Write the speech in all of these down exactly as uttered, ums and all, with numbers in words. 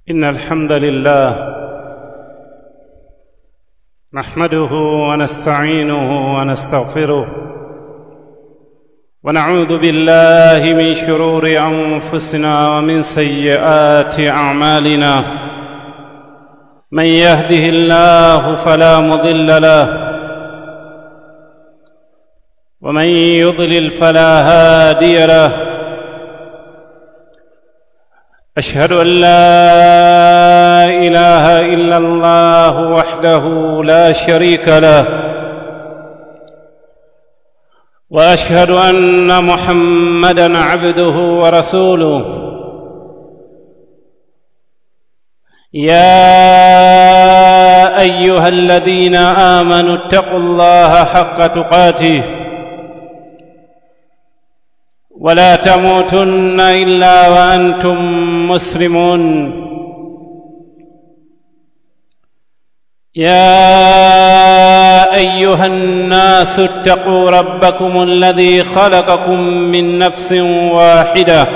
إن الحمد لله نحمده ونستعينه ونستغفره ونعوذ بالله من شرور أنفسنا ومن سيئات أعمالنا من يهده الله فلا مضل له ومن يضلل فلا هادي له أشهد أن لا إله إلا الله وحده لا شريك له وأشهد أن محمدًا عبده ورسوله يا أيها الذين آمنوا اتقوا الله حق تقاته ولا تموتن إلا وأنتم مسلمون يا أيها الناس اتقوا ربكم الذي خلقكم من نفس واحدة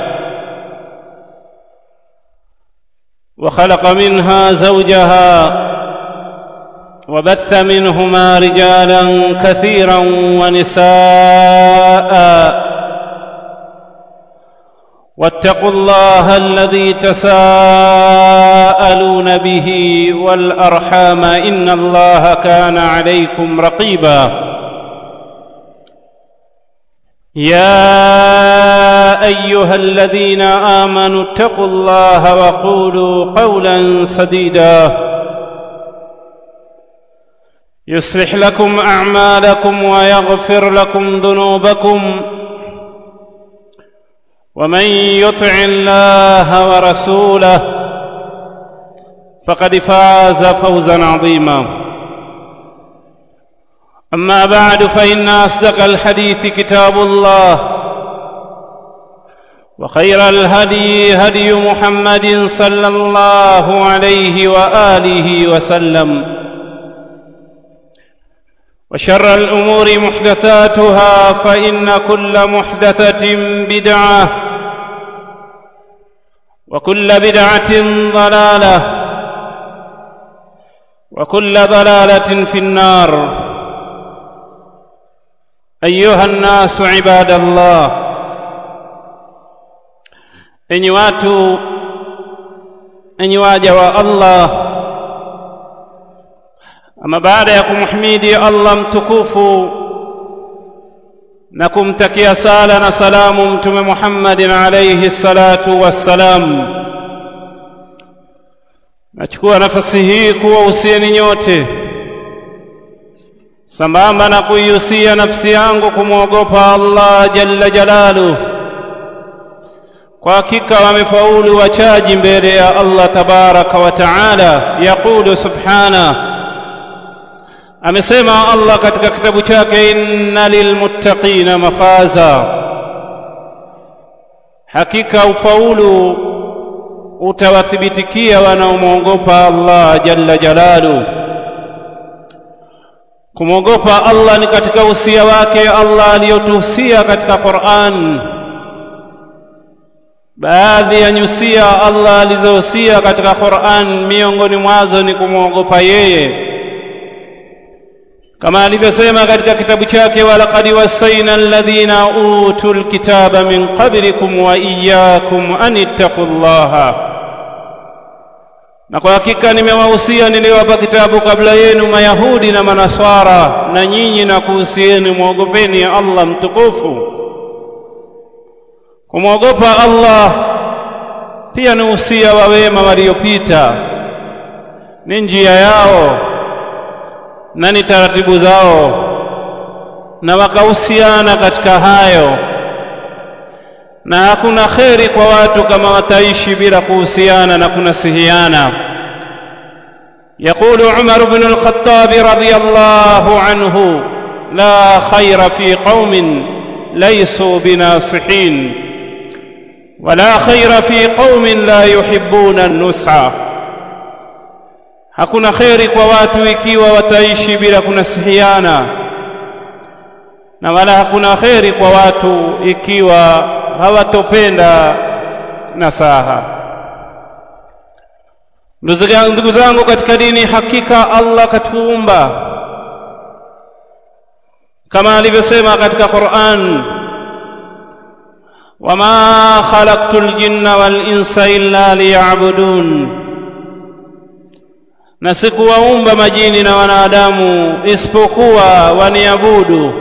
وخلق منها زوجها وبث منهما رجالا كثيرا ونساء واتقوا الله الذي تساءلون به والأرحام إن الله كان عليكم رقيبا يا أيها الذين آمنوا اتقوا الله وقولوا قولا سديدا يصلح لكم أعمالكم ويغفر لكم ذنوبكم ومن يطع الله ورسوله فقد فاز فوزا عظيما أما بعد فإن أصدق الحديث كتاب الله وخير الهدي هدي محمد صلى الله عليه وآله وسلم وشر الأمور محدثاتها فإن كل محدثة بدعة وكل بدعة ضلالة وكل ضلالة في النار أيها الناس عباد الله enyi watu enyi waja wa Allah ama baada ya kumhimidi Allah mtukufu na kumtakia sala na salamu mtume Muhammadin alayhi salatu wassalam, nachukua nafasi hii kuwahusieni nyote sambamba na kuihusia nafsi yangu kumwogopa Allah jalla jalaluhu. Kwa hakika wamefaulu wachaji mbele ya Allah tabaraka wa taala. Yaqulu subhanahu, amesema Allah katika kitabu chake, inna lilmuttaqina mafaza, hakika ufaulu utawathibitikia wanaomwogopa Allah jalla jalaluhu. Kumwogopa Allah ni katika usia wake Allah aliyotuhusia katika Qur'an. Baadhi ya nyusia Allah alizohusia katika Qur'an miongoni mwazo ni kumwogopa yeye, kama alivyosema katika kitabu chake, walaqad wasaina alladhina utul kitaba min qablikum wa iyyakum an ittaqullaha, na kwa hakika nimewahusia niliwapa kitabu kabla yenu Mayahudi na Manaswara, na nyinyi na kuhusieni muogopeni Allah mtukufu. Kumwogopa Allah pia ni usia wa wema waliopita, ni njia yao na ni taratibu zao, na wakahusiana katika hayo, na hakuna kheri kwa watu kama wataishi bila kuhusiana na kunasihiana. Yaqulu Umar ibn al-Khattab radiyallahu anhu, la khayra fi qaumin laysu binasihin wala khayra fi qaumin la yuhibbuna an-nusha, hakuna kheri kwa watu ikiwa wataishi bila kunasihiana, na wala hakuna kheri kwa watu ikiwa hawatopenda nasaha. Ndugu zangu katika dini, hakika Allah katuumba kama alivyosema katika Qur'an, wama khalaqtul jinna wal insa illa liya'budun, na sikuwaumba majini na wanadamu isipokuwa waniabudu.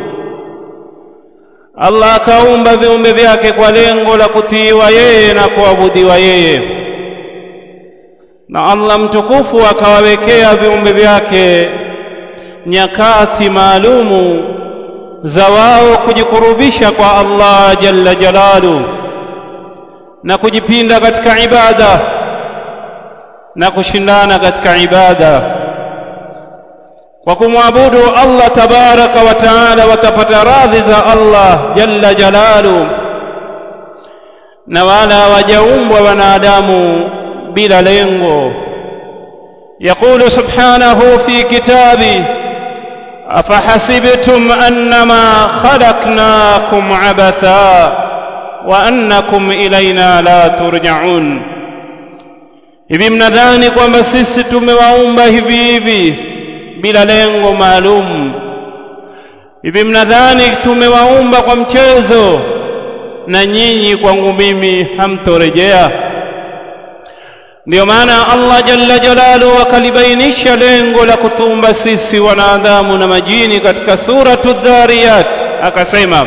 Allah akaumba viumbe vyake kwa lengo la kutiiwa yeye na kuabudiwa yeye, na Allah mtukufu akawawekea viumbe vyake nyakati maalumu za wao kujikurubisha kwa Allah jalla jalalu na kujipinda katika ibada na kushindana katika ibada. Kwa kumwabudu Allah tabaraka wa taala watapata radhi za Allah jalla jalalu, na wala wajaumbwa wanadamu bila lengo. Yaqulu subhanahu fi kitabi, afahasibtum annama khalaqnakum abatha wa annakum ilayna la turja'un, hivi mnadhani kwamba sisi tumewaumba hivi hivi bila lengo maalum? Hivi mnadhani tumewaumba kwa mchezo na nyinyi kwangu mimi hamtorejea? Ndio maana Allah jalla jalaluhu akalibainisha lengo la kutuumba sisi wanadamu na majini katika suratu Dhariyat, akasema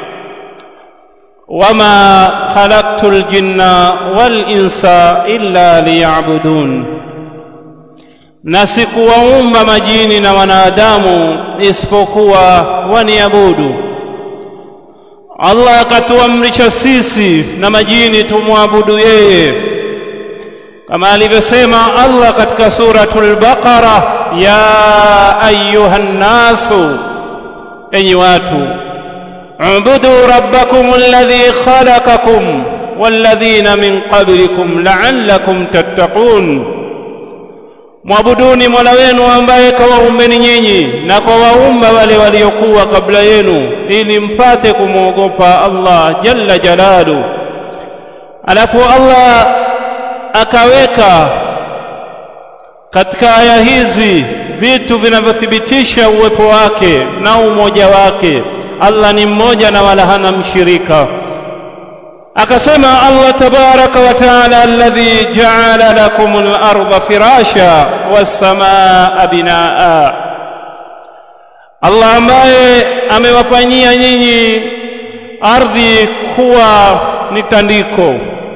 wama khalaqtul jinna wal insa illa liya'budun, na sikuwaumba majini na wanadamu isipokuwa waniabudu. Allah akatuamrisha sisi na majini tumwabudu yeye, kama alivyosema Allah katika suratul Baqara, ya ayyuhan nasu, enyi watu, ubudu rabbakum alladhi khalaqakum walladhina min qablikum la'allakum tattaqun, mwabuduni Mola wenu ambaye kawaumbeni nyinyi na kawaumba wale waliokuwa kabla yenu ili mpate kumwogopa Allah jalla jalalu. Alafu Allah akaweka katika aya hizi vitu vinavyothibitisha uwepo wake na umoja wake. Allah ni mmoja na wala hana mshirika. Akasema Allah tabaraka wa taala, alladhi ja'ala lakumul arda firasha was samaa binaa, Allah ambaye amewafanyia nyinyi ardhi kuwa ni tandiko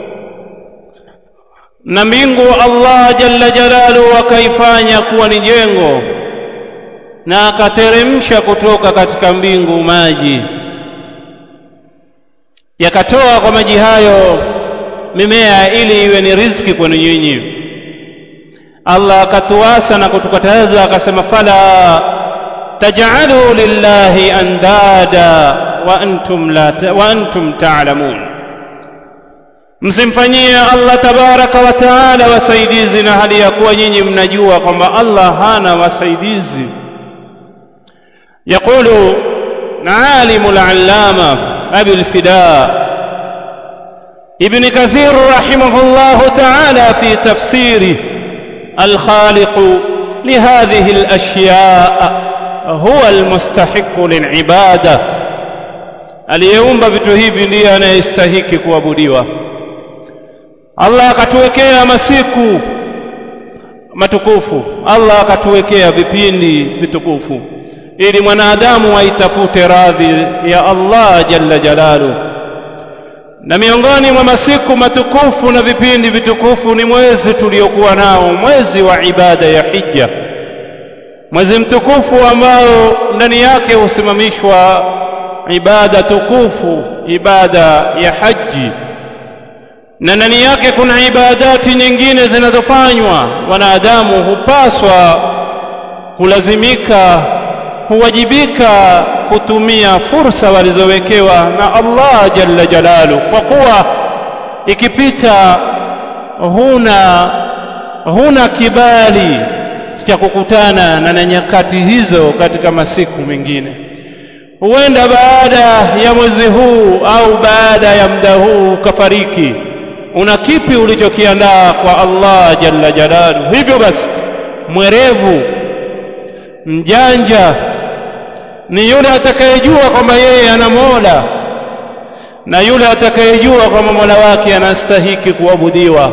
na mbingu Allah jalla jalaluhu akaifanya kuwa ni jengo, na akateremsha kutoka katika mbingu maji, yakatoa kwa maji hayo mimea ili iwe ni riziki kwenu nyinyi. Allah akatuasa na kutukataza akasema, fala taj'alu lillahi andada wa antum la wa antum ta'lamun, msimfanyie Allah tabaraka wa taala wasaidizi na hali ya kuwa nyinyi mnajua kwamba Allah hana wasaidizi. Yaqulu alimul allama Abi al-Fida Ibn Kathir rahimahullah ta'ala fi tafsiri al-khaliq lihadhihi al-ashya' huwa al-mustahiq lil-ibada, aliyeumba vitu hivi ndiye anayestahiki kuabudiwa. Allah akatuwekea masiku matukufu, Allah akatuwekea vipindi vitukufu ili mwanadamu aitafute radhi ya Allah jalla jalalu. Na miongoni mwa masiku matukufu na vipindi vitukufu ni mwezi tuliokuwa nao, mwezi wa ibada ya hija, mwezi mtukufu ambao ndani yake husimamishwa ibada tukufu, ibada ya haji, na ndani yake kuna ibadati nyingine zinazofanywa. Wanadamu hupaswa kulazimika, huwajibika kutumia fursa walizowekewa na Allah jalla jalalu, kwa kuwa ikipita huna huna kibali cha kukutana na nyakati hizo katika masiku mengine. Huenda baada ya mwezi huu au baada ya muda huu kafariki, una kipi ulichokiandaa kwa Allah jalla jalaluhu? Hivyo basi mwerevu mjanja ni yule atakayejua kwamba yeye ana Mola, na yule atakayejua kwamba Mola wake anastahiki kuabudiwa.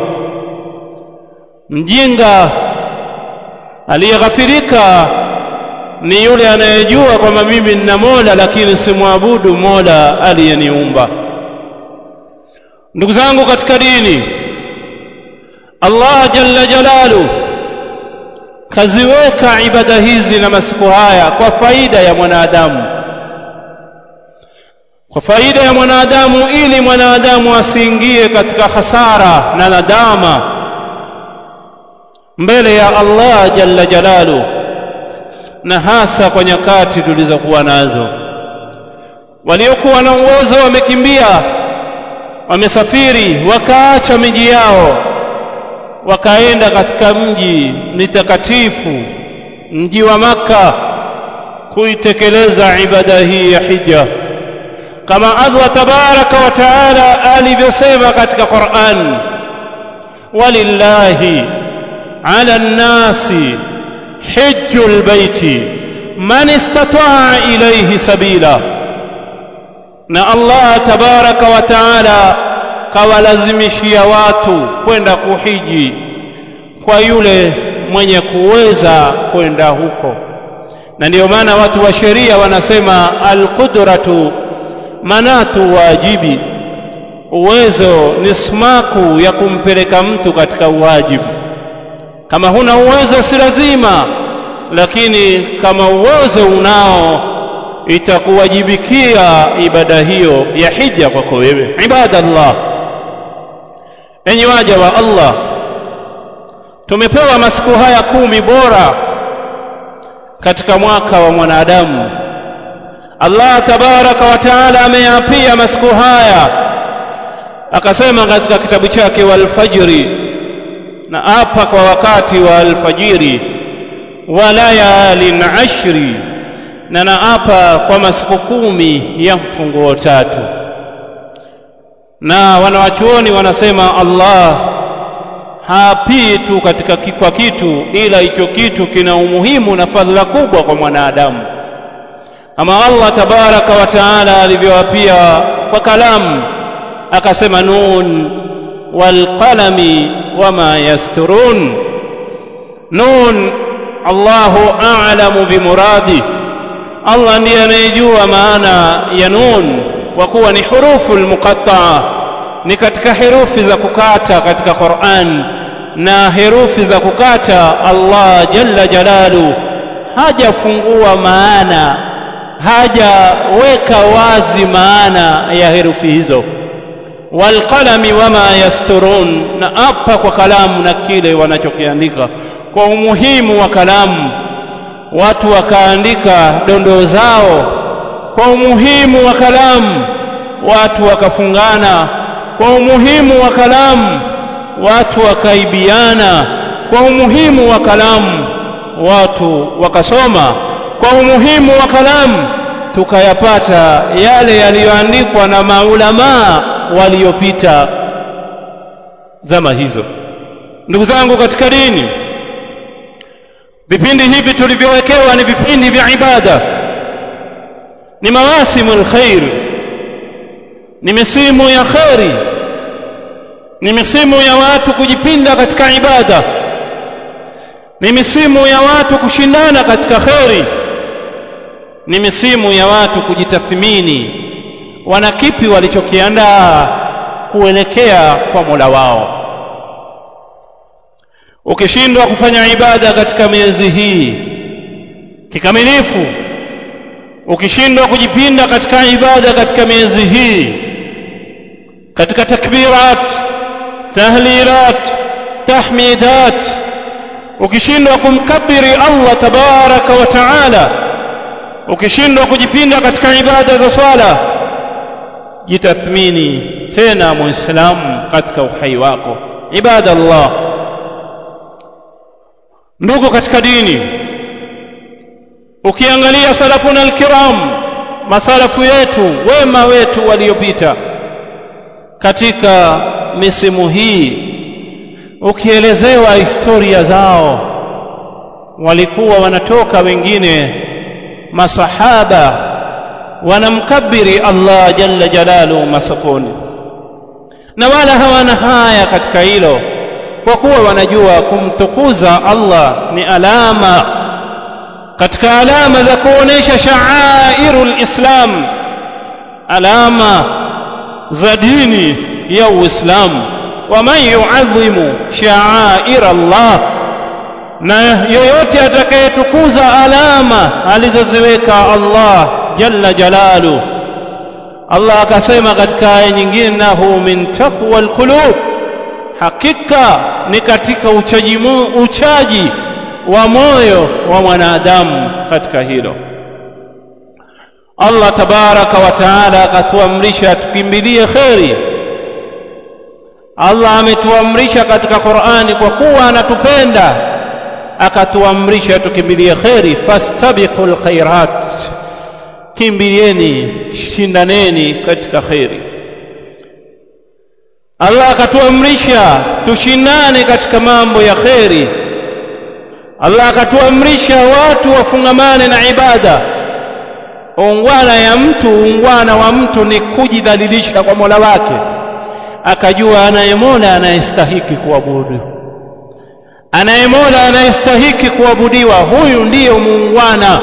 Mjinga aliyeghafirika ni yule anayejua kwamba mimi nina Mola lakini simwabudu Mola aliyeniumba. Ndugu zangu katika dini, Allah jalla jalaluhu kaziweka ibada hizi na masiku haya kwa faida ya mwanadamu, kwa faida ya mwanadamu, ili mwanadamu asiingie katika hasara na nadama mbele ya Allah jalla jalaluhu, na hasa kwa nyakati tulizokuwa nazo. Waliokuwa na uwezo wamekimbia, wamesafiri, wakaacha miji yao, wakaenda katika mji mtakatifu, mji wa Makka, kuitekeleza ibada hii ya hija, kama Allah tabaraka wa taala alivyosema katika Qur'an, walillahi ala an-nasi hajjul baiti man istata'a ilayhi sabila. Na Allah tabaraka wa taala kawalazimishia watu kwenda kuhiji kwa yule mwenye kuweza kwenda huko. Na ndio maana watu wa sheria wanasema al-qudratu manatu wajibi, uwezo ni sumaku ya kumpeleka mtu katika uwajibu. Kama huna uwezo si lazima, lakini kama uwezo unao itakuwajibikia ibada hiyo ya hija kwako wewe. Ibadallah, enyi waja wa Allah, tumepewa masiku haya kumi bora katika mwaka wa mwanadamu. Allah tabaraka wa taala ameyapia masiku haya, akasema katika kitabu chake, wal fajri, na apa kwa wakati wa alfajiri, wa layalin ashri, na naapa kwa masiku kumi ya mfunguo tatu. Na wanawachuoni wanasema Allah hapii tu katika kwa kitu, ila hicho kitu kina umuhimu na fadhila kubwa kwa mwanadamu. Kama Allah tabaraka wa taala alivyowapia kwa kalamu, akasema nun wal qalami wama yasturun. Nun, Allahu a'lamu bimuradi, Allah ndiye anayejua maana ya nun, kwa kuwa ni hurufu al-muqatta'a, ni katika herufi za kukata katika Qur'an. Na herufi za kukata Allah jalla jalalu hajafungua maana, hajaweka wazi maana ya herufi hizo. Wal qalami wama yasturun, na apa kwa kalamu na kile wanachokiandika. Kwa umuhimu wa kalamu, watu wakaandika dondoo zao. Kwa umuhimu wa kalamu, watu wakafungana. Kwa umuhimu wa kalamu, watu wakaibiana. Kwa umuhimu wa kalamu, watu wakasoma. Kwa umuhimu wa kalamu, tukayapata yale yaliyoandikwa na maulama waliopita zama hizo. Ndugu zangu katika dini, vipindi hivi tulivyowekewa ni vipindi vya ibada, ni mawasimul khair, ni misimu ya khairi, ni misimu ya watu kujipinda katika ibada, ni misimu ya watu kushindana katika khairi, ni misimu ya watu kujitathmini wana kipi walichokiandaa kuelekea kwa Mola wao. Ukishindwa kufanya ibada katika miezi hii kikamilifu, ukishindwa kujipinda katika ibada katika miezi hii, katika takbirat, tahlilat, tahmidat, ukishindwa kumkabiri Allah tabaraka wa taala, ukishindwa kujipinda katika ibada za swala, jitathmini tena muislamu katika uhai wako. Ibadallah, ndugu katika dini, ukiangalia salafuna alkiram, masalafu yetu wema wetu waliopita katika misimu hii ukielezewa historia zao, walikuwa wanatoka wengine masahaba wanamkabiri Allah jalla jalalu masafoni, na wala hawana haya katika hilo, kwa kuwa wanajua kumtukuza Allah ni alama katika alama za kuonesha sha'airul Islam, alama za dini ya Uislamu. Wa man yu'azzimu sha'air Allah, na yoyote atakayetukuza alama alizoziweka Allah jalla jalalu. Allah akasema katika aya nyingine, nahu min taqwal qulub, hakika ni katika uchaji, uchaji wa moyo wa mwanadamu. Katika hilo Allah tabaraka wa taala akatuamrisha tukimbilie khairi. Allah ametuamrisha katika Qur'ani, kwa kuwa anatupenda akatuamrisha tukimbilie khairi. Fastabiqul khairat, kimbilieni, shindaneni katika khairi. Allah akatuamrisha tushindane katika mambo ya khairi. Allah akatuamrisha watu wafungamane na ibada. Ungwana ya mtu, ungwana wa mtu ni kujidhalilisha kwa Mola wake, akajua anayemola anayestahiki kuabudu, anayemola anayestahiki kuabudiwa, huyu ndiye muungwana.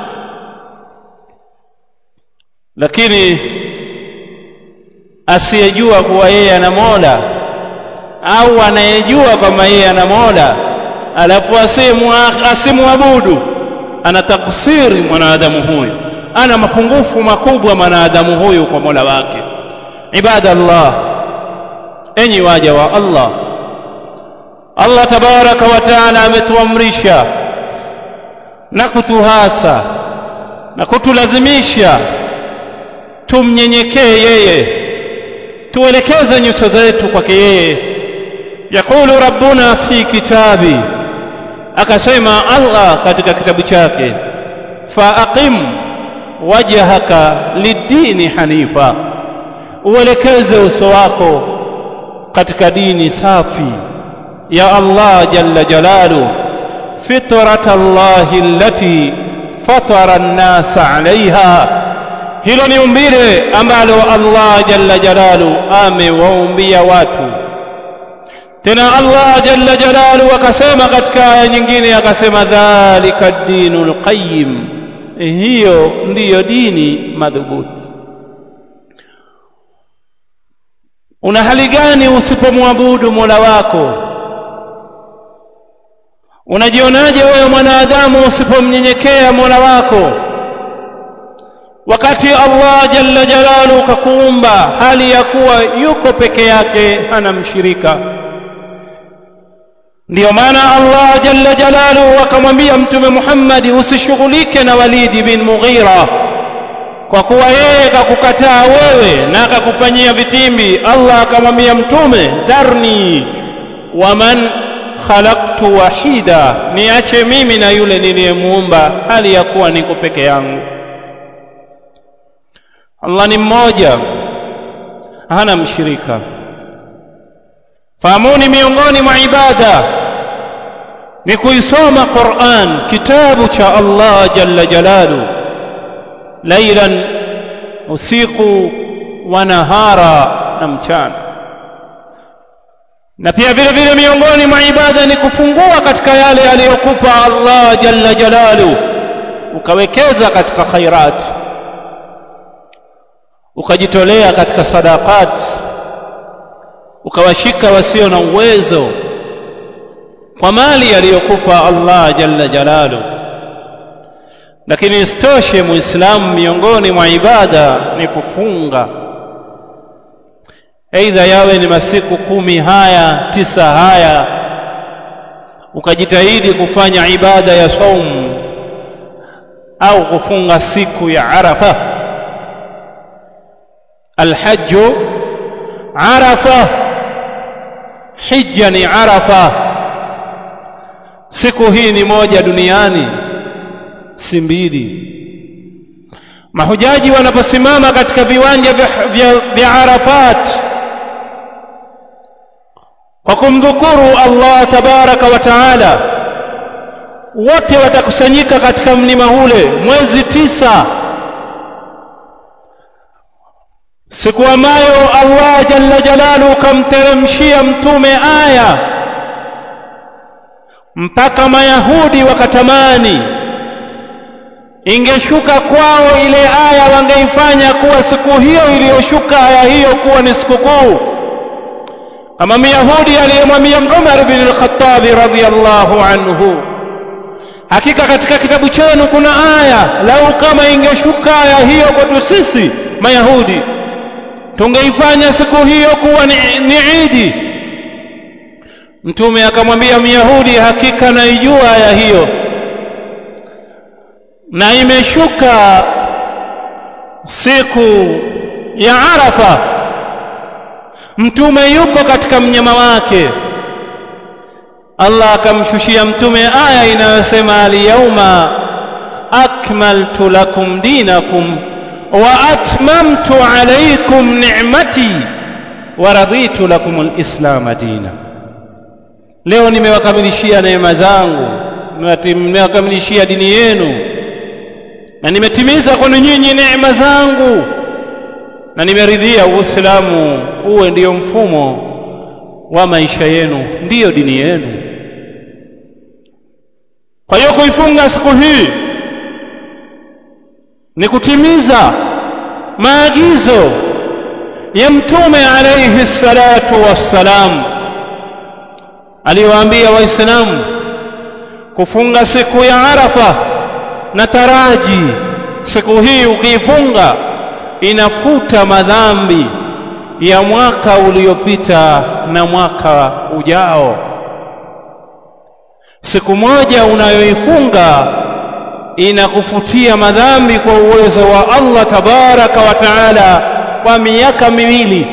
Lakini asiyejua kuwa yeye ana Mola, au anayejua kwamba yeye ana Mola alafu asimu asimuabudu, ana taksiri mwanadamu huyu, ana mapungufu makubwa mwanadamu huyu kwa Mola wake. Ibadallah, enyi waja wa Allah, Allah tabaraka wa taala ametuamrisha na kutuhasa na kutulazimisha tumnyenyekee yeye, tuelekeze nyuso zetu kwake yeye. Yakulu rabbuna fi kitabi, akasema Allah katika kitabu chake, fa aqim wajhaka lidini hanifa, uelekeze uso wako katika dini safi ya Allah jalla jalalu. Fitrata Allahi allati fatara an-nasa 'alayha, hilo ni umbile ambalo Allah jalla jalalu amewaumbia watu. Tena Allah jalla jalalu akasema katika aya nyingine, akasema dhalika ad-dinul qayyim, hiyo ndiyo dini madhubuti. Una hali gani usipomwabudu Mola wako? Unajionaje wewe mwanadamu usipomnyenyekea Mola wako, wakati Allah jalla jalalu kakuumba hali ya kuwa yuko peke yake, hana mshirika? Ndiyo maana Allah jalla jalalu akamwambia Mtume Muhammad, usishughulike na Walid bin Mughira, kwa kuwa yeye kakukataa wewe na akakufanyia vitimbi. Allah akamwambia Mtume, darni waman khalaqtu wahida, niache mimi na yule niliyemuumba hali ya kuwa niko peke yangu. Allah ni mmoja, hana mshirika. Fahamuni, miongoni mwa ibada ni kuisoma Qur'an, kitabu cha Allah jalla jalalu, lailan, usiku wa nahara, na mchana. Na pia vile vile miongoni mwa ibada ni kufungua katika yale aliyokupa Allah jalla jalalu, ukawekeza katika khairat, ukajitolea katika sadaqat, ukawashika wasio na uwezo kwa mali aliyokupa Allah jalla jalalu. Lakini isitoshe, Muislamu, miongoni mwa ibada ni kufunga, aidha yawe ni masiku kumi haya, tisa haya, ukajitahidi kufanya ibada ya saum, au kufunga siku ya Arafa. Alhajju Arafa, hija ni Arafa. Siku hii ni moja duniani, si mbili. Mahujaji wanaposimama katika viwanja vya, vya, vya Arafat, kwa kumdhukuru Allah tabaraka wa taala. Wote watakusanyika katika mlima ule mwezi tisa, siku ambayo Allah jalla jalaluhu kamteremshia mtume aya mpaka Mayahudi wakatamani ingeshuka kwao ile aya, wangeifanya kuwa siku hiyo iliyoshuka aya hiyo kuwa ni sikukuu, kama Myahudi aliyemwambia Umar bin al-Khattab radhiyallahu anhu, hakika katika kitabu chenu kuna aya, lau kama ingeshuka aya hiyo kwetu sisi Mayahudi tungeifanya siku hiyo kuwa ni, ni Idi. Mtume akamwambia Myahudi, hakika naijua aya hiyo na imeshuka siku ya Arafa. Mtume yuko katika mnyama wake. Allah akamshushia mtume aya inayosema al-yawma akmaltu lakum dinakum wa atmamtu alaykum ni'mati wa raditu lakum al-islam dina. Leo nimewakamilishia neema zangu, nimewakamilishia dini yenu, na nimetimiza kwenu nyinyi neema zangu, na nimeridhia Uislamu uwe ndio mfumo wa maisha yenu, ndiyo dini yenu. Kwa hiyo kuifunga siku hii ni kutimiza maagizo ya mtume alayhi salatu wassalam aliwaambia Waislamu kufunga siku ya Arafa, na taraji siku hii ukiifunga inafuta madhambi ya mwaka uliopita na mwaka ujao. Siku moja unayoifunga inakufutia madhambi kwa uwezo wa Allah tabaraka wa taala kwa miaka miwili.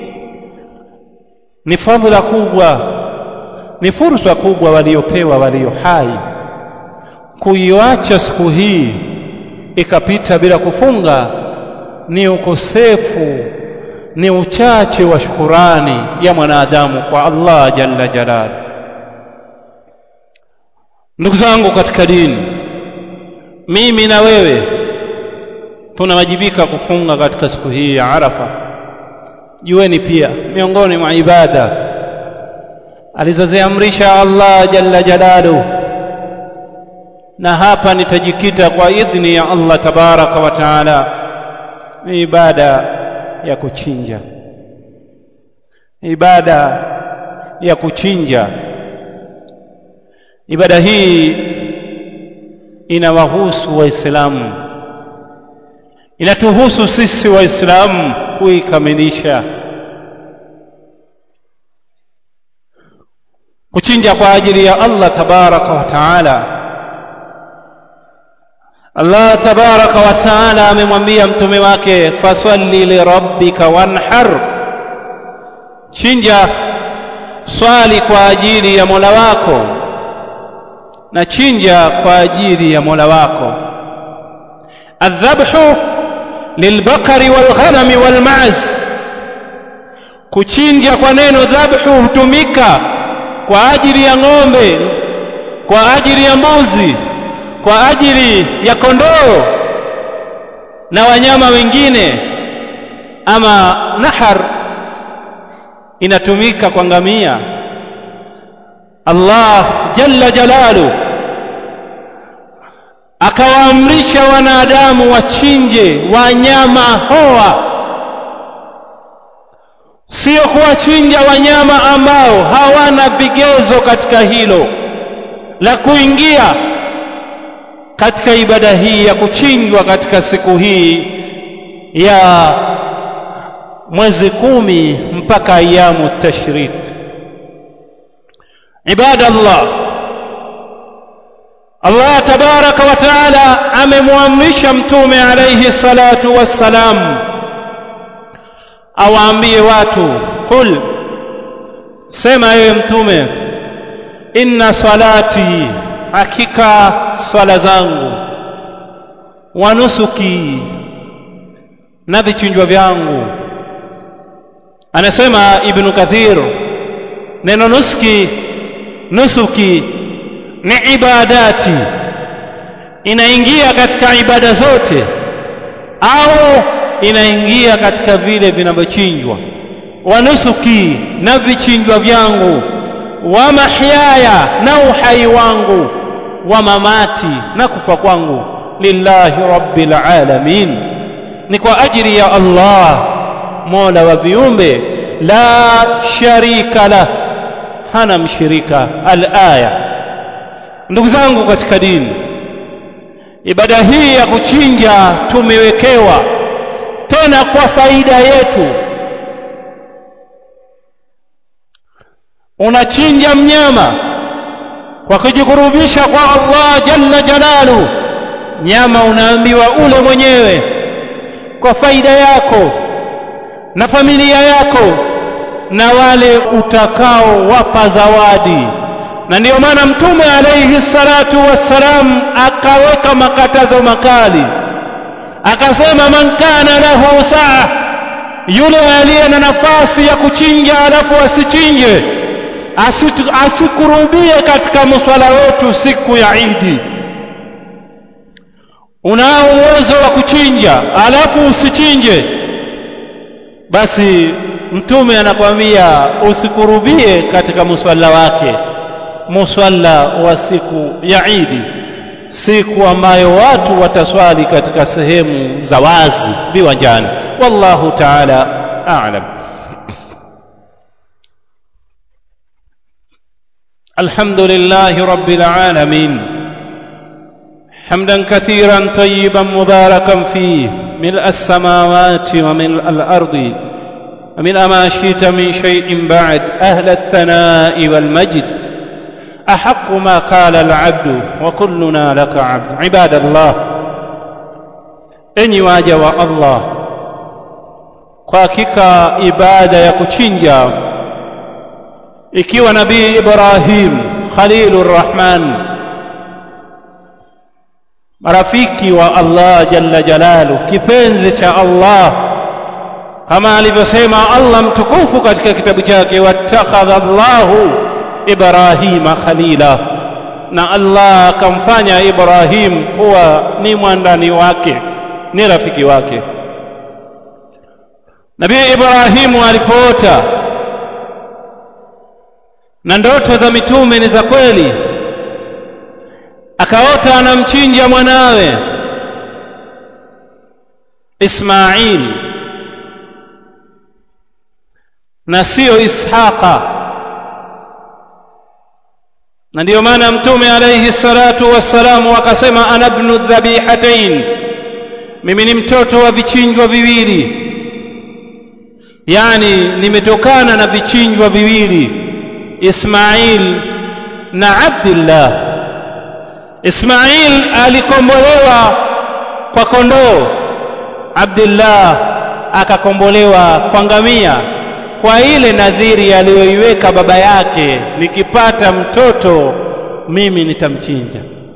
Ni fadhila kubwa, ni fursa kubwa waliopewa walio hai. Kuiacha siku hii ikapita bila kufunga ni ukosefu, ni uchache wa shukurani ya mwanadamu kwa Allah jalla jalaluhu. Ndugu zangu katika dini, mimi na wewe tunawajibika kufunga katika siku hii ya Arafa. Jueni pia miongoni mwa ibada alizoziamrisha Allah jalla jalaluhu, na hapa nitajikita kwa idhni ya Allah tabaraka wa taala, ni ibada ya kuchinja. Ibada ya kuchinja, ibada hii inawahusu Waislamu, inatuhusu sisi Waislamu kuikamilisha. Kuchinja kwa ajili ya Allah tabaraka wa taala. Allah tabaraka wa taala amemwambia mtume wake, fasalli li rabbika wanhar, chinja, swali kwa ajili ya Mola wako, na chinja kwa ajili ya Mola wako. Adhabhu lilbaqari walghanami walma'z, kuchinja kwa neno dhabhu hutumika kwa ajili ya ng'ombe, kwa ajili ya mbuzi, kwa ajili ya kondoo na wanyama wengine. Ama nahar inatumika kwa ngamia. Allah jalla jalaluhu akawaamrisha wanadamu wachinje wanyama hoa, sio kuwachinja wanyama ambao hawana vigezo katika hilo la kuingia katika ibada hii ya kuchinjwa katika siku hii ya mwezi kumi mpaka ayamu tashrik. Ibada Allah, Allah tabaraka wa taala amemwamrisha mtume alayhi salatu wassalam awaambie watu, qul, sema ewe mtume, inna salati, hakika swala zangu, wa nusuki, na vichinjwa vyangu. Anasema Ibn Kathir neno nuski, nusuki ni ibadati, inaingia katika ibada zote au inaingia katika vile vinavyochinjwa. Wa nusuki, na vichinjwa vyangu, wa mahyaya, na uhai wangu, wa mamati, na kufa kwangu, lillahi rabbil alamin, ni kwa ajili ya Allah mola wa viumbe, la sharika la, hana mshirika. Al-aya. Ndugu zangu katika dini, ibada hii ya kuchinja tumewekewa tena kwa faida yetu. Unachinja mnyama kwa kujikurubisha kwa Allah jalla jalalu, nyama unaambiwa ule mwenyewe kwa faida yako na familia yako na wale utakao wapa zawadi. Na ndio maana Mtume alayhi salatu wassalam akaweka makatazo makali, akasema man kana lahu saa, yule aliye na nafasi ya kuchinja alafu asichinje, asikurubie katika mswala wetu siku ya Idi. Unao uwezo wa kuchinja alafu usichinje, basi Mtume anakuambia usikurubie katika muswala wake, muswala wa siku ya Idi, siku ambayo watu wataswali katika sehemu za wazi viwanjani. Wallahu ta'ala a'lam. Alhamdulillahi rabbil alamin, hamdan kathiran tayyiban mubarakan fihi, mil'a as-samawati wa mil'a al-ardi wa mil'a ma shi'ta min shay'in ba'd, ahla ath-thana'i wal majd, ahaqqu ma qala al-'abdu wa kulluna laka 'abd. Ibadallah, enyi waja wa Allah, kwa hakika ibada ya kuchinja, ikiwa Nabii Ibrahim Khalilur Rahman, marafiki wa Allah jalla jalalu, kipenzi cha Allah, kama alivyosema Allah mtukufu katika kitabu chake, wattakhadha Allahu Ibrahima khalila, na Allah akamfanya Ibrahim kuwa ni mwandani wake, ni rafiki wake. Nabii Ibrahimu alipoota, na ndoto za mitume ni za kweli, akaota anamchinja mwanawe Ismail na sio Ishaqa. Na ndio maana Mtume alayhi salatu wassalamu akasema, ana ibnu dhabihatain, mimi ni mtoto wa vichinjwa viwili, yani nimetokana na vichinjwa viwili, Ismail na Abdullah. Ismail alikombolewa kwa kondoo, Abdullah akakombolewa kwa ngamia, kwa ile nadhiri aliyoiweka baba yake, nikipata mtoto mimi nitamchinja.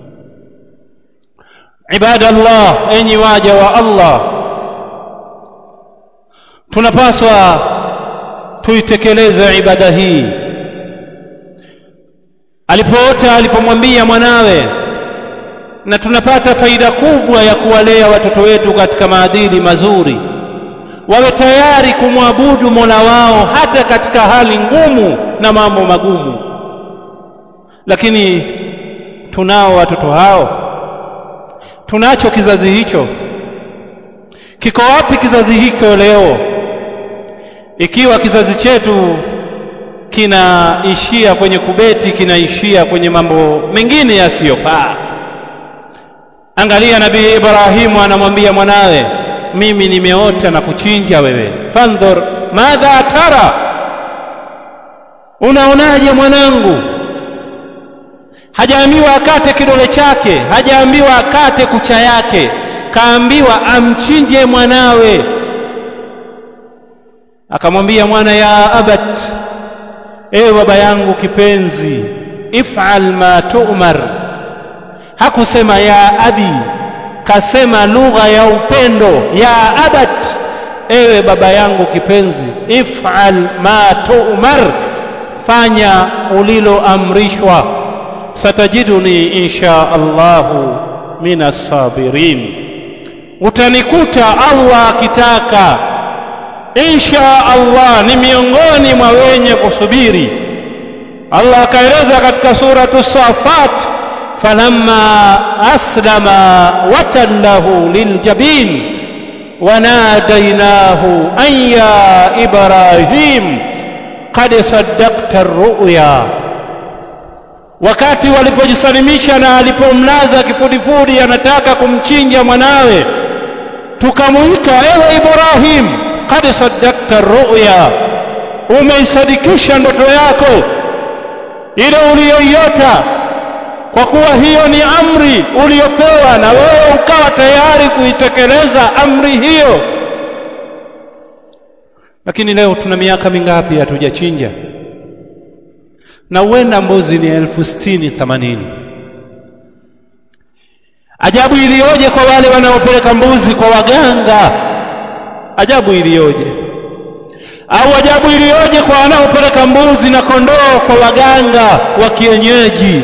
Ibadallah, enyi waja wa Allah, tunapaswa tuitekeleze ibada hii. Alipoota, alipomwambia mwanawe, na tunapata faida kubwa ya kuwalea watoto wetu katika maadili mazuri, wawe tayari kumwabudu Mola wao hata katika hali ngumu na mambo magumu. Lakini tunao watoto hao, tunacho kizazi hicho. Kiko wapi kizazi hicho leo? Ikiwa kizazi chetu kinaishia kwenye kubeti, kinaishia kwenye mambo mengine yasiyofaa. Angalia Nabii Ibrahimu anamwambia mwanawe, mimi nimeota na kuchinja wewe, fandhur madha tara, unaonaje mwanangu? Hajaambiwa akate kidole chake, hajaambiwa akate kucha yake, kaambiwa amchinje mwanawe. Akamwambia mwana, ya abat, ewe baba yangu kipenzi, if'al ma tu'mar. Hakusema ya abi, kasema lugha ya upendo, ya abat, ewe baba yangu kipenzi, if'al ma tu'mar, fanya uliloamrishwa. Satajiduni insha Allahu minas sabirin, utanikuta Allah akitaka insha Allah ni miongoni mwa wenye kusubiri. Allah akaeleza katika suratu Safat, falamma aslama watallahu liljabin wanadainahu an ya Ibrahim qad saddaqta ar-ru'ya. Wakati walipojisalimisha na alipomlaza kifudifudi anataka kumchinja mwanawe, tukamuita, ewe Ibrahim, qad saddaqta ar-ru'ya, umeisadikisha ndoto yako ile uliyoiota, kwa kuwa hiyo ni amri uliyopewa na wewe ukawa tayari kuitekeleza amri hiyo. Lakini leo tuna miaka mingapi hatujachinja? Na huenda mbuzi ni elfu sitini themanini. Ajabu iliyoje kwa wale wanaopeleka mbuzi kwa waganga, ajabu iliyoje. Au ajabu iliyoje kwa wanaopeleka mbuzi na kondoo kwa waganga wa kienyeji.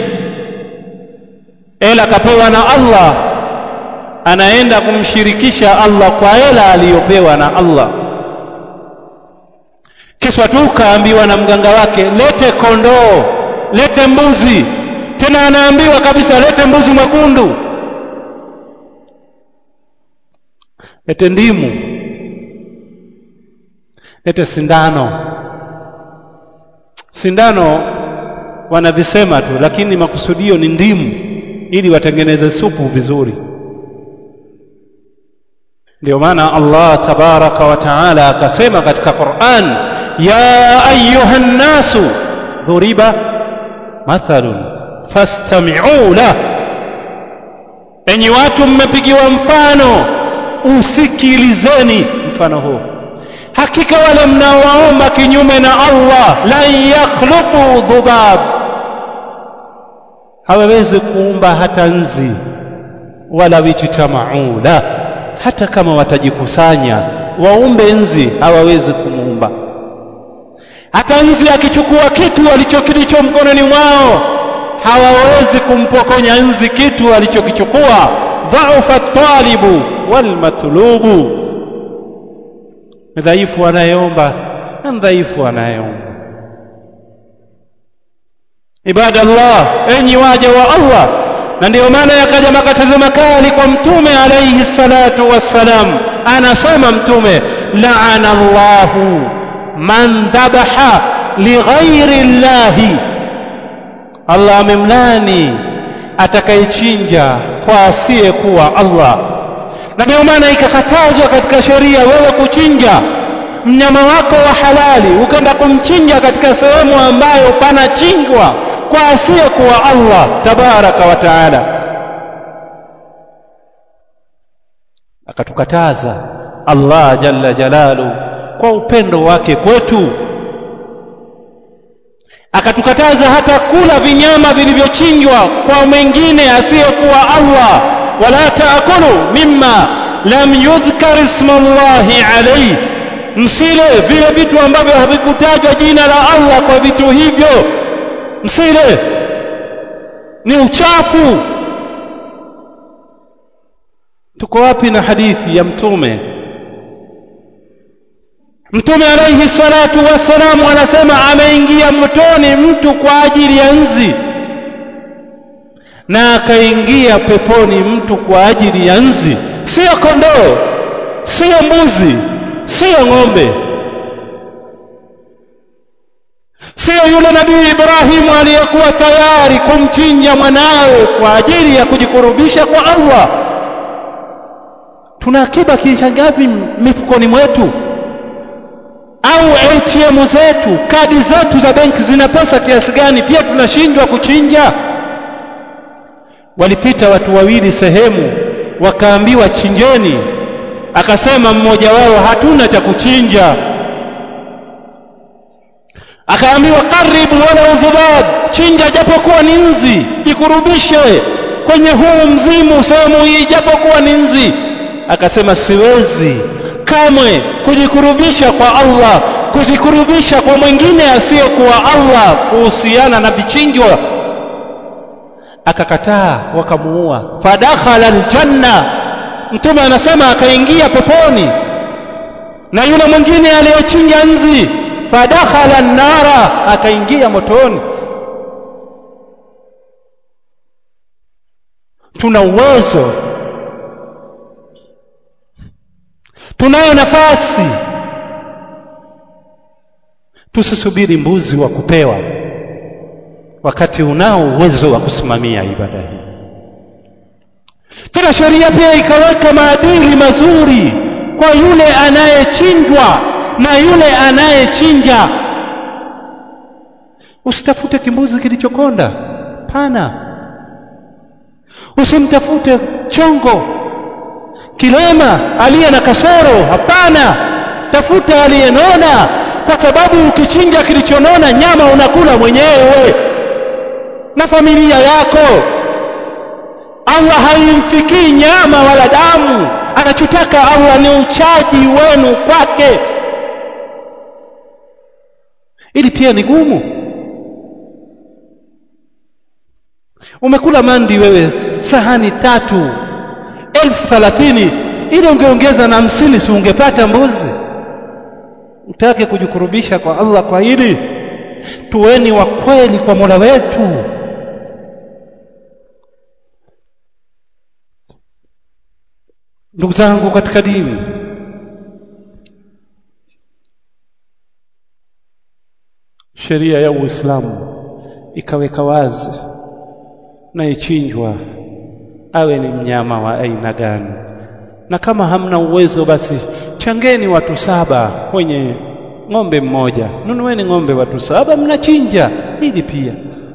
Ela kapewa na Allah, anaenda kumshirikisha Allah kwa ela aliyopewa na Allah. Kisha tu kaambiwa na mganga wake, lete kondoo, lete mbuzi. Tena anaambiwa kabisa, lete mbuzi mwekundu, lete ndimu, lete sindano. Sindano wanavisema tu, lakini makusudio ni ndimu, ili watengeneze supu vizuri. Ndio maana Allah tabaraka wa taala akasema katika Qur'an, ya ayyuhan nasu dhuriba mathalun fastami'u la, enyi watu mmepigiwa mfano, usikilizeni mfano huu. Hakika wale mnaowaomba kinyume na Allah, lan yakhluqu dhubab, hawawezi kuumba hata nzi, wala wijitama'u la, hata kama watajikusanya waumbe nzi hawawezi kumuumba. Hata nzi akichukua kitu alichokilicho mkononi mwao hawawezi kumpokonya nzi kitu alichokichukua. Dhaufa at-talibu wal matlubu, dhaifu anayeomba na dhaifu anayeomba. Ibadallah, enyi waja wa Allah. Na ndio maana yakaja makatazo makali kwa mtume alayhi salatu wassalam. Anasema mtume, la'ana Allahu man dhabaha li ghairi llahi, Allah amemlani atakayechinja kwa asiye kuwa Allah. Na ndio maana ikakatazwa katika sheria wewe kuchinja mnyama wako wa halali ukaenda kumchinja katika sehemu ambayo panachinjwa kwa asiye kuwa Allah tabaraka wa taala. Akatukataza Allah jalla jalalu kwa upendo wake kwetu, akatukataza hata kula vinyama vilivyochinjwa kwa mwingine asiyekuwa Allah. Wala taakulu mimma lam yudhkar ismullahi alayhi, msile vile vitu ambavyo havikutajwa jina la Allah kwa vitu hivyo, msile, ni uchafu. Tuko wapi na hadithi ya mtume? Mtume alayhi salatu wassalamu anasema ameingia motoni mtu kwa ajili ya nzi, na akaingia peponi mtu kwa ajili ya nzi. Sio kondoo, sio mbuzi, sio ng'ombe, sio yule nabii Ibrahim aliyekuwa tayari kumchinja mwanawe kwa ajili ya kujikurubisha kwa Allah. Tuna akiba kiasi ngapi mifukoni mwetu? Au A T M zetu, kadi zetu za benki zina pesa kiasi gani? Pia tunashindwa kuchinja. Walipita watu wawili sehemu, wakaambiwa chinjeni. Akasema mmoja wao, hatuna cha kuchinja. Akaambiwa karibu wala udhubab, chinja japokuwa ni nzi, jikurubishe kwenye huu mzimu sehemu hii japokuwa ni nzi. Akasema siwezi, kamwe kujikurubisha kwa Allah, kujikurubisha kwa mwingine asiyekuwa Allah kuhusiana na vichinjwa. Akakataa, wakamuua. Fadakhala aljanna, Mtume anasema akaingia peponi. Na yule mwingine aliyechinja nzi, fadakhala an-nara, akaingia motoni. Tuna uwezo, tunayo nafasi. Tusisubiri mbuzi wa kupewa wakati unao uwezo wa kusimamia ibada hii. Tuna sheria pia ikaweka maadili mazuri kwa yule anayechinjwa na yule anayechinja. Usitafute kimbuzi kilichokonda, pana. Usimtafute chongo, kilema, aliye na kasoro, hapana. Tafuta aliyenona, kwa sababu ukichinja kilichonona nyama unakula mwenyewe na familia yako. Allah haimfikii nyama wala damu. Anachotaka Allah ni uchaji wenu kwake. Ili pia ni gumu. Umekula mandi wewe sahani tatu elfu thalathini, ili ungeongeza na hamsini, si ungepata mbuzi? Utake kujikurubisha kwa Allah kwa hili? Tuweni wa kweli kwa Mola wetu. Ndugu zangu katika dini, sheria ya Uislamu ikaweka wazi na ichinjwa awe ni mnyama wa aina gani. Na kama hamna uwezo, basi changeni watu saba kwenye ng'ombe mmoja. Nunueni ng'ombe watu saba, mnachinja. Hili pia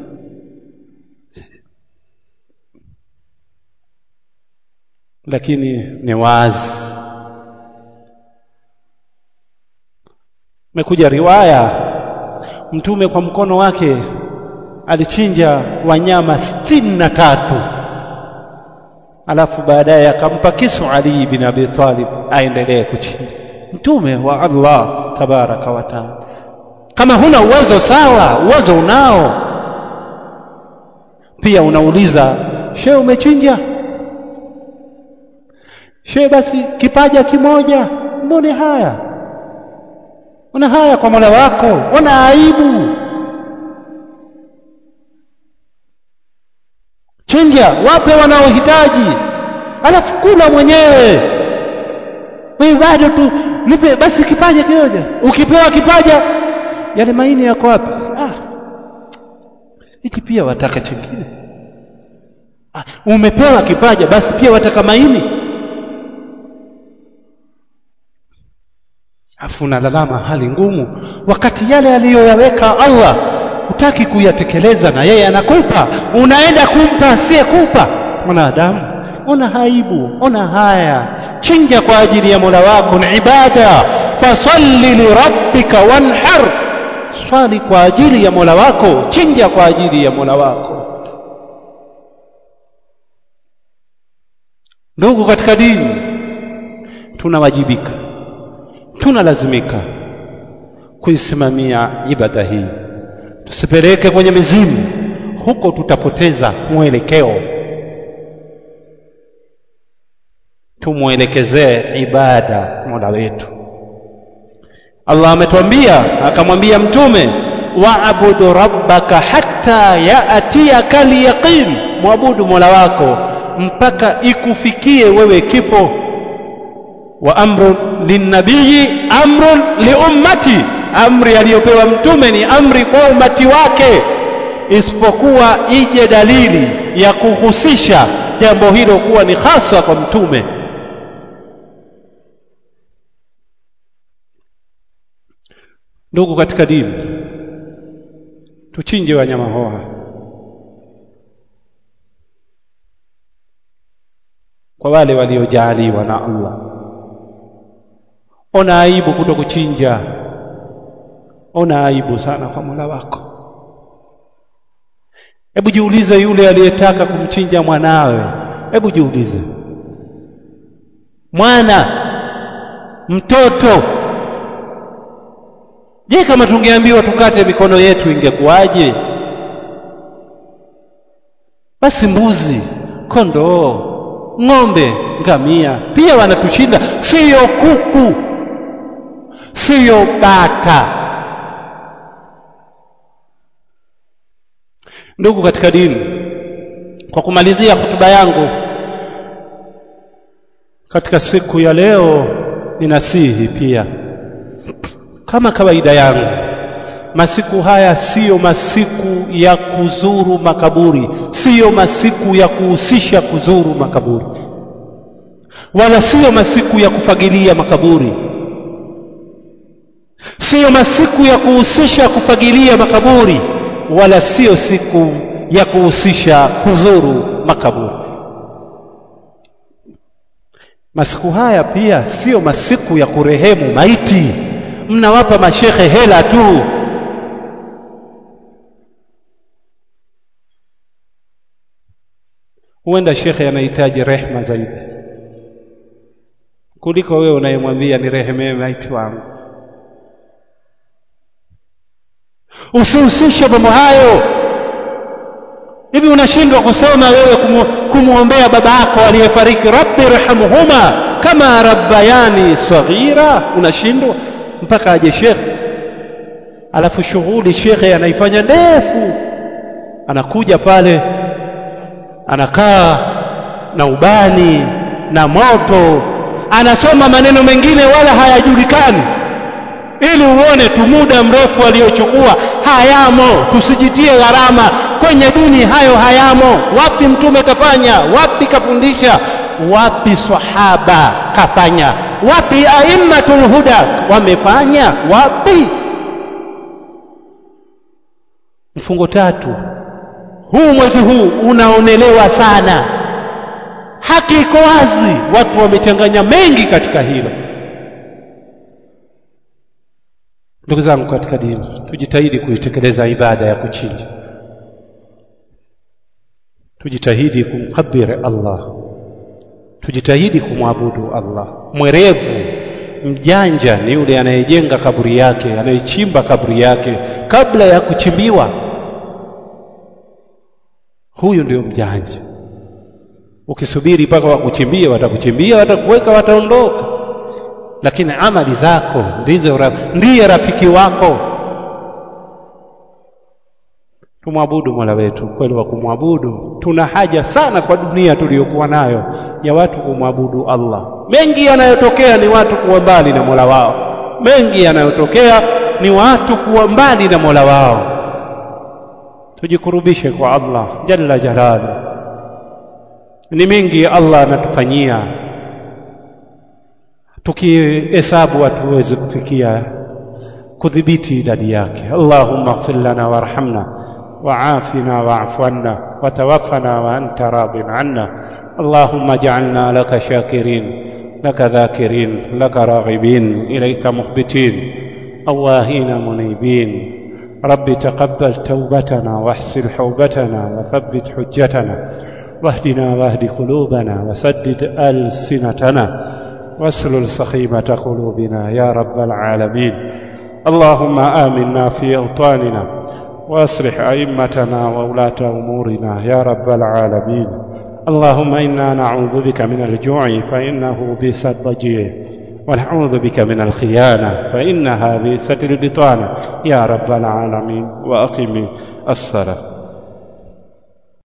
lakini ni wazi. Mekuja riwaya, Mtume kwa mkono wake alichinja wanyama sitini na tatu, alafu baadaye akampa kisu Ali ibn Abi Talib aendelee kuchinja. Mtume wa Allah tabaraka wa taala. Kama huna uwezo, sawa, uwezo unao, pia unauliza, shehe umechinja? Shehe basi kipaja kimoja. Mbone haya? Una haya kwa Mola wako? Una aibu? Chinja, wape wanaohitaji, alafu kula mwenyewe. Wewe bado tu nipe basi kipaja kimoja. Ukipewa kipaja, yale maini yako wapi? Ah, hiki pia wataka chingine. Ah, umepewa kipaja, basi pia wataka maini. Afu unalalama hali ngumu, wakati yale aliyoyaweka Allah hutaki kuyatekeleza, na yeye anakupa, unaenda kumpa asiyekupa. Mwanadamu, ona haibu, ona haya. Chinja kwa ajili ya Mola wako, ni ibada. Fasalli li rabbika wanhar, swali kwa ajili ya Mola wako, chinja kwa ajili ya Mola wako. Ndugu katika dini, tunawajibika, tunalazimika kuisimamia ibada hii. Tusipeleke kwenye mizimu, huko tutapoteza mwelekeo. Tumuelekezee ibada Mola wetu. Allah ametuambia, akamwambia Mtume, wa'budu rabbaka hatta ya'tiyaka al-yaqin, muabudu Mola wako mpaka ikufikie wewe kifo. Wa amru linnabii amrun liummati, amri aliyopewa Mtume ni amri kwa umati wake, isipokuwa ije dalili ya kuhusisha jambo hilo kuwa ni hasa kwa Mtume. Ndugu katika dini, tuchinje wanyama hawa kwa wale waliojaliwa na Allah. Ona aibu kutokuchinja, ona aibu sana kwa Mola wako. Hebu jiulize, yule aliyetaka kumchinja mwanawe, hebu jiulize, mwana mtoto. Je, kama tungeambiwa tukate mikono yetu ingekuwaje? Basi mbuzi, kondoo, ng'ombe, ngamia pia wanatushinda, sio kuku, sio bata. Ndugu katika dini, kwa kumalizia hotuba yangu katika siku ya leo, ninasihi pia kama kawaida yangu, masiku haya sio masiku ya kuzuru makaburi, sio masiku ya kuhusisha kuzuru makaburi, wala sio masiku ya kufagilia makaburi, sio masiku ya kuhusisha kufagilia makaburi, wala sio siku ya kuhusisha kuzuru makaburi. Masiku haya pia sio masiku ya kurehemu maiti, mnawapa mashehe hela tu. Huenda shekhe anahitaji rehema zaidi kuliko wewe unayemwambia ni rehemee maiti wangu. Usihusishe mambo hayo. Hivi unashindwa kusema wewe kumuombea baba yako aliyefariki, rabbi rahamuhuma kama rabbayani saghira? Unashindwa mpaka aje shekhe, alafu shughuli shekhe anaifanya ndefu, anakuja pale anakaa na ubani na moto, anasoma maneno mengine wala hayajulikani, ili uone tu muda mrefu aliochukua hayamo. Tusijitie gharama kwenye dini, hayo hayamo. Wapi mtume kafanya? Wapi kafundisha? Wapi sahaba kafanya? Wapi aimmatul huda wamefanya? Wapi? Mfungo tatu huu mwezi huu unaonelewa sana, haki iko wazi, watu wamechanganya mengi katika hilo. Ndugu zangu katika dini, tujitahidi kuitekeleza ibada ya kuchinja, tujitahidi kumkabiri Allah, tujitahidi kumwabudu Allah. Mwerevu mjanja ni yule anayejenga kaburi yake, anayechimba kaburi yake kabla ya kuchimbiwa. Huyu ndio mjanja. Ukisubiri mpaka wakuchimbie, watakuchimbia, watakuweka, wataondoka. Lakini amali zako ndizo ndiye rafiki wako. Tumwabudu Mola wetu kweli wa kumwabudu. Tuna haja sana kwa dunia tuliyokuwa nayo ya watu kumwabudu Allah. Mengi yanayotokea ni watu kuwa mbali na Mola wao, mengi yanayotokea ni watu kuwa mbali na Mola wao. Tujikurubishe kwa Allah jalla jalalu. Ni mengi Allah anatufanyia, tukihesabu hatuwezi kufikia kudhibiti idadi yake. Allahumma ighfir lana warhamna wa'afina wa'fu anna watawaffana wa anta radin anna. Allahumma ij'alna laka shakirin laka dhakirin laka raghibin ilayka mukhbitin awahina munibin. رب تقبل توبتنا واحسن حوبتنا وثبت حجتنا واهدنا واهد قلوبنا وسدد ألسنتنا واسلل سخيمة قلوبنا يا رب العالمين. اللهم آمنا في أوطاننا وأصلح أئمتنا وولاة أمورنا يا رب العالمين. اللهم إنا نعوذ بك من الجوع فإنه بئس الضجيع، ونعوذ بك من الخيانة فإنها بئست البطانة يا رب العالمين. وأقم الصلاة.